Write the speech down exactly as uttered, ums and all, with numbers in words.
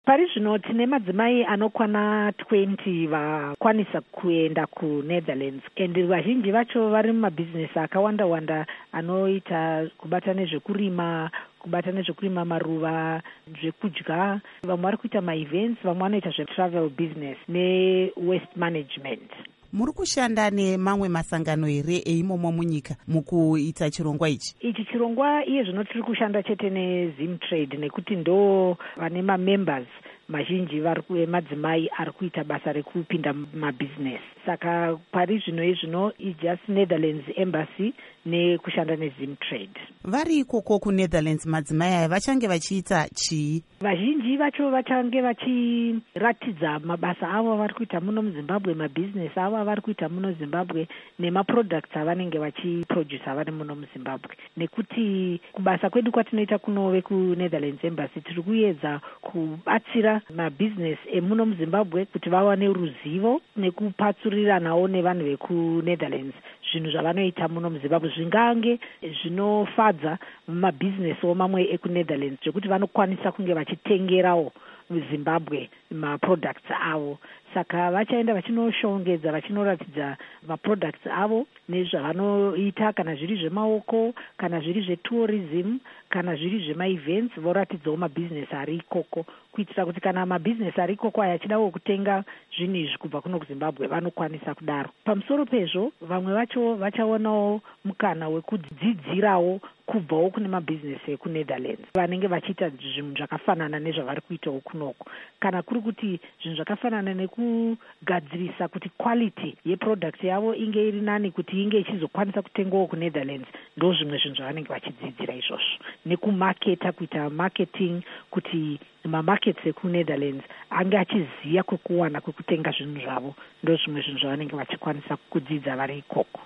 Pari zvino tine madzimai anokwana twenty vakwanisa kuenda kuNetherlands, and vazhinji vacho vari mumabhizinesi akawanda wanda anoita kubata nezvekurima, kubata nezvekurima maruva, zvekudya. Vamwe vari kuita ma-events, vamwe vanoita zve-travel business ne-waste management. Muri kushanda nemamwe masangano here eimomo munyika mukuita chirongwa ichi? Ichi chirongwa iye zvino tiri kushanda chete neZimtrade nekuti ndo vane ma-members mazhinji vari madzimai ari kuita basa rekupinda mumabhizinesi. Saka pari zvino izvino ijust Netherlands Embassy nekushanda neZimtrade. Vari ikoko kuNetherlands madzimai aya vachange vachiita chii? Vazhinji vacho vachange vachiratidza mabasa avo vari kuita muno muZimbabwe, mabhizinesi avo avari kuita muno Zimbabwe nemaproducts avanenge vachiproduce vari muno muZimbabwe. Nekuti kubasa kwedu kwatinoita kunove kuNetherlands Embassy tiri kuedza kubatsira mabhizinesi emuno muZimbabwe kuti vawane ruzivo nekupatsuriranawo nevanhu vekuNetherlands zvinhu zvavanoita muno muZimbabwe zvingange zvinofadza mumabhizinesi mamwe ekuNetherlands zvekuti vanokwanisa kunge vachitengerawo muZimbabwe maproducts avo. Saka vachaenda vachinoshongedza vachinoratidza maproducts avo nezvavanoita, kana zviri zvemaoko, kana zviri zvetourism, kana zviri zvema-events, voratidzawo mabhizinesi ari ikoko kuitira kuti kana mabhizinesi ari ikoko aya achidawo kutenga zvinhu izvi kubva kuno kuZimbabwe vanokwanisa kudaro. Pamusoro pezvo vamwe vacho vachaonawo mukana wekudzidzirawo kubvawo kune mabhizinesi ekuNetherlands vanenge vachiita zvinhu zvakafanana nezvavari kuitawo kunoko, kana kuri kuti zvinhu zvakafanana nekugadzirisa kuti quality yeproduct yavo inge iri nani kuti inge ichizokwanisa kutengawo kuNetherlands. Ndo zvimwe zvinhu zvavanenge vachidzidzira izvozvo, nekumaketa, kuita marketing kuti mamarkets ekuNetherlands ange achiziya kwekuwana kwekutenga zvinhu zvavo. Ndo zvimwe zvinhu zvavanenge vachikwanisa kudzidza vari ikoko.